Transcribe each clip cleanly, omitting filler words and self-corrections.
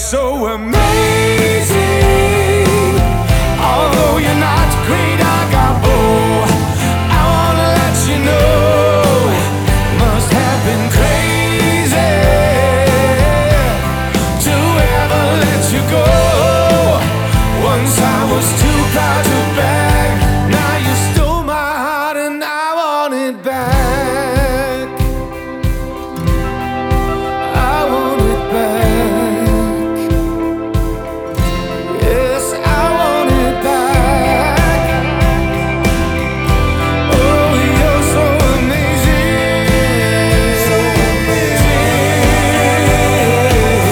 so amazing. Although you're not great, I got I wanna let you know, must have been crazy to ever let you go. Once I was too proud to beg. Now you stole my heart and I want it back. I want it back. Yes, I want it back. Oh, you're so amazing. So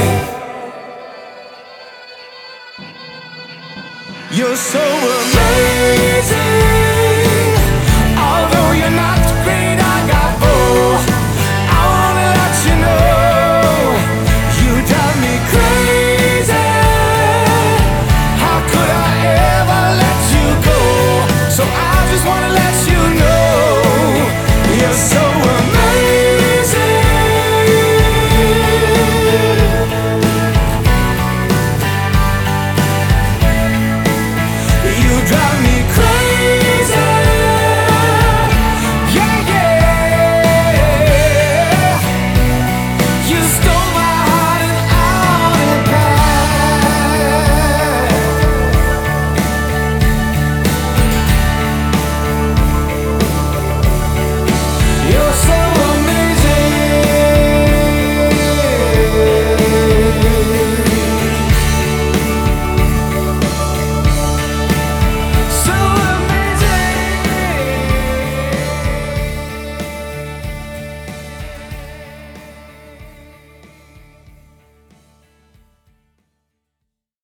amazing. You're so amazing.